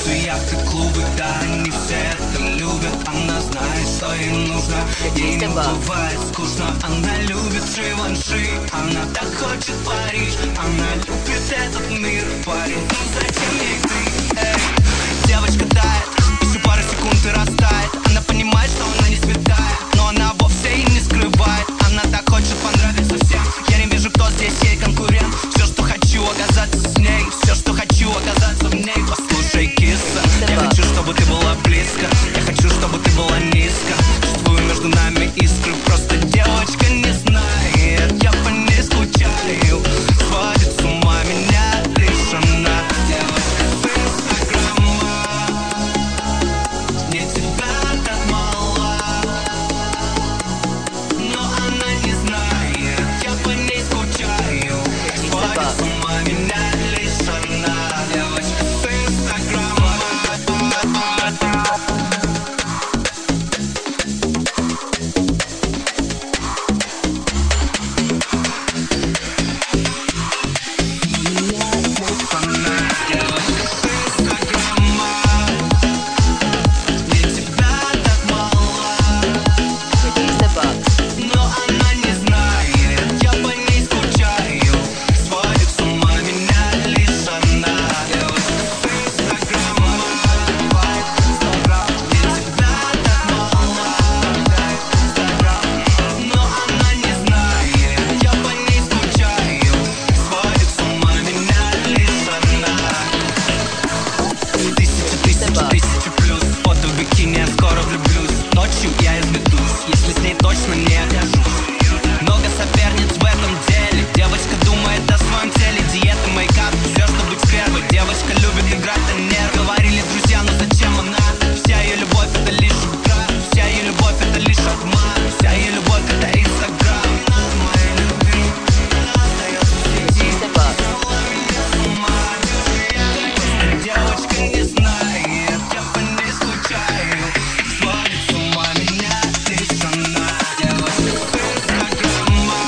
Танцы, яхты, клубы, да, они все это любят. Она знает, что ей нужно, ей не бывает скучно. Она любит Живанши, она так хочет Париж. Она любит этот мир, парень, ну зачем ей ты? Эй, девочка тает, еще пару секунд и растает. Она понимает, что она не святая, но она вовсе и не скрывает. Она так хочет понравиться всем. Я не вижу, кто здесь ей конкурент. Все, что хочу, оказаться с ней. Все, что хочу, оказаться в ней. Послушай, киса, я хочу, чтобы ты была близко. Я хочу, чтобы ты была низко. Чувствую между нами искры. Просто девочка не знает, я по ней скучаю. Сводит с ума меня лишь она. Девочка с Инстаграма, мне тебя так мало. Но она не знает, я по ней скучаю. Сводит с ума меня лишь она. Девочка с Инстаграма. Тысяча плюс, фото в бикини, я скоро влюблюсь. Ночью я изведусь, если с ней точно не окажусь. Много соперниц в этом деле. Девочка думает о своем теле. Диета, мейкап, все, чтобы быть первой. Девочка любит играть на нервы. Говорили друзья, но зачем она? Вся ее любовь это лишь игра. Вся ее любовь это лишь обман. Вся ее любовь это Инстаграм. Моей любви остается в сети. Девочка не знает, я по ней скучаю. Сводит с ума меня лишь она. Девочка с Инстаграма,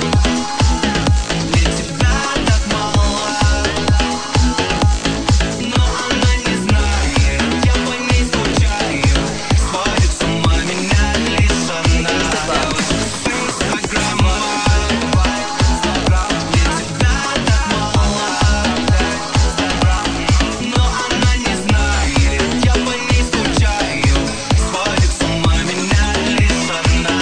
мне тебя так мало. Но она не знает, я по ней скучаю. Сводит с ума меня лишь она. Девочка с Инстаграма, мне тебя так мало. Но она не знает, я по ней скучаю. Сводит с ума меня лишь она.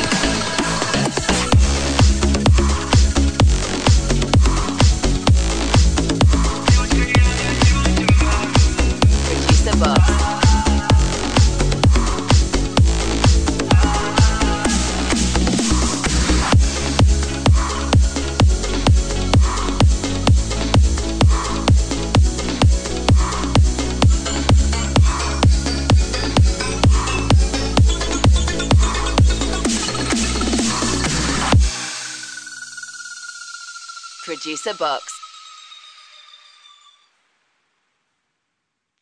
Producer Box. Producer Box.